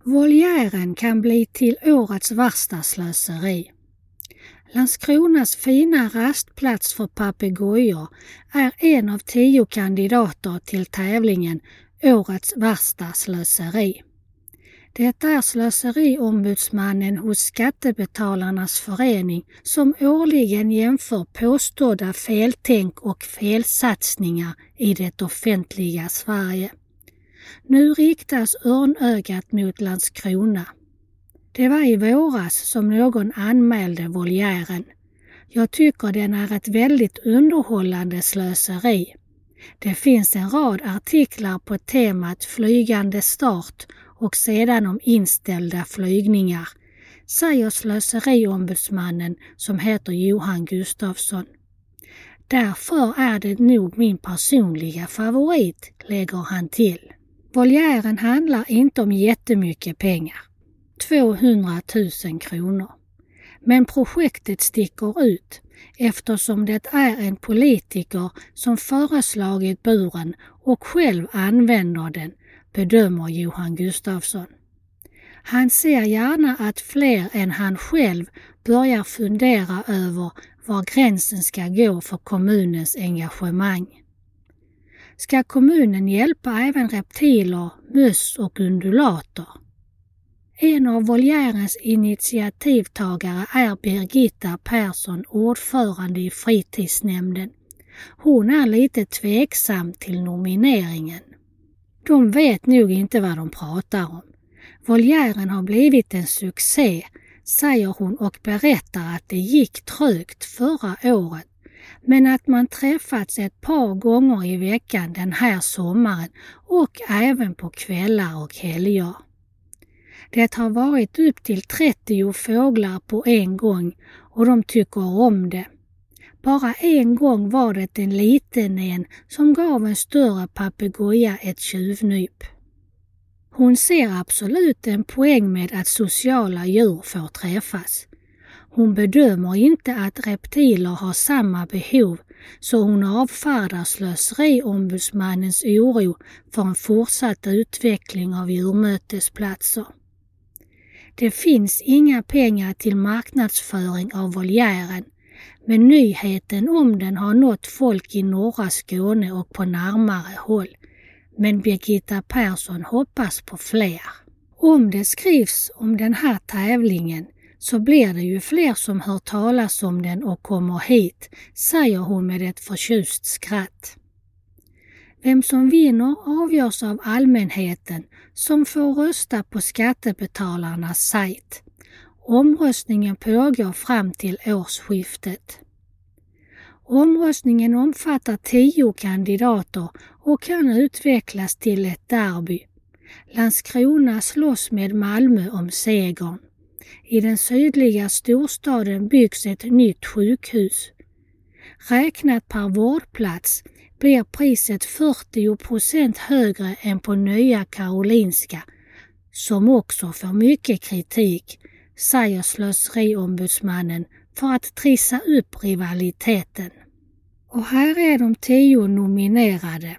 Voljären kan bli till årets värsta slöseri. Landskronas fina rastplats för papegojor är en av 10 kandidater till tävlingen Årets värsta slöseri. Det är slöseriombudsmannen hos Skattebetalarnas förening som årligen jämför påstådda feltänk och felsatsningar i det offentliga Sverige. Nu riktas örnögat mot Landskrona. Det var i våras som någon anmälde voljären. Jag tycker den är ett väldigt underhållande slöseri. Det finns en rad artiklar på temat flygande start och sedan om inställda flygningar, säger slöseriombudsmannen som heter Johan Gustafsson. Därför är det nog min personliga favorit, lägger han till. Voljären handlar inte om jättemycket pengar, 200 000 kronor. Men projektet sticker ut eftersom det är en politiker som föreslagit buren och själv använder den, bedömer Johan Gustafsson. Han ser gärna att fler än han själv börjar fundera över var gränsen ska gå för kommunens engagemang. Ska kommunen hjälpa även reptiler, möss och undulater? En av voljärens initiativtagare är Birgitta Persson, ordförande i fritidsnämnden. Hon är lite tveksam till nomineringen. De vet nog inte vad de pratar om. Voljären har blivit en succé, säger hon och berättar att det gick trögt förra året, men att man träffats ett par gånger i veckan den här sommaren och även på kvällar och helger. Det har varit upp till 30 fåglar på en gång och de tycker om det. Bara en gång var det en liten en som gav en större papegoja ett tjuvnyp. Hon ser absolut en poäng med att sociala djur får träffas. Hon bedömer inte att reptiler har samma behov, så hon avfärdar slöseriombudsmannens oro för en fortsatt utveckling av djurmötesplatser. Det finns inga pengar till marknadsföring av voljären, men nyheten om den har nått folk i norra Skåne och på närmare håll. Men Birgitta Persson hoppas på fler. Om det skrivs om den här tävlingen så blir det ju fler som hör talas om den och kommer hit, säger hon med ett förtjust skratt. Vem som vinner avgörs av allmänheten som får rösta på Skattebetalarnas sajt. Omröstningen pågår fram till årsskiftet. Omröstningen omfattar 10 kandidater och kan utvecklas till ett derby. Landskrona slåss med Malmö om segern. I den sydliga storstaden byggs ett nytt sjukhus. Räknat per vårdplats blir priset 40% högre än på Nya Karolinska, som också får mycket kritik, säger slöseriombudsmannen för att trissa upp rivaliteten. Och här är de 10 nominerade.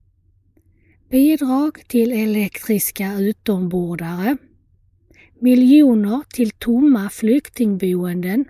Bidrag till elektriska utombordare. Miljoner till tomma flyktingboenden.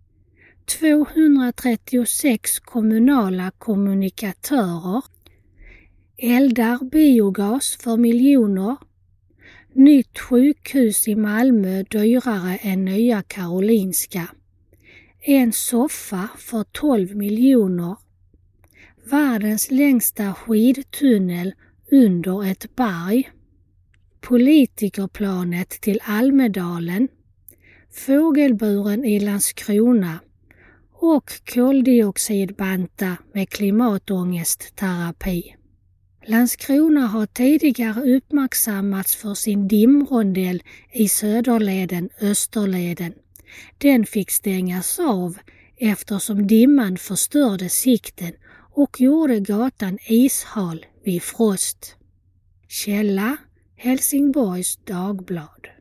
236 kommunala kommunikatörer. Eldar biogas för miljoner. Nytt sjukhus i Malmö dyrare än Nya Karolinska. En soffa för 12 miljoner. Världens längsta skidtunnel under ett berg. Politikerplanet till Almedalen. Fågelburen i Landskrona. Och koldioxidbanta med klimatångestterapi. Landskrona har tidigare uppmärksammats för sin dimrondell i Söderleden, Österleden. Den fick stängas av eftersom dimman förstörde sikten och gjorde gatan ishal vid frost. Källa: Helsingborgs Dagblad.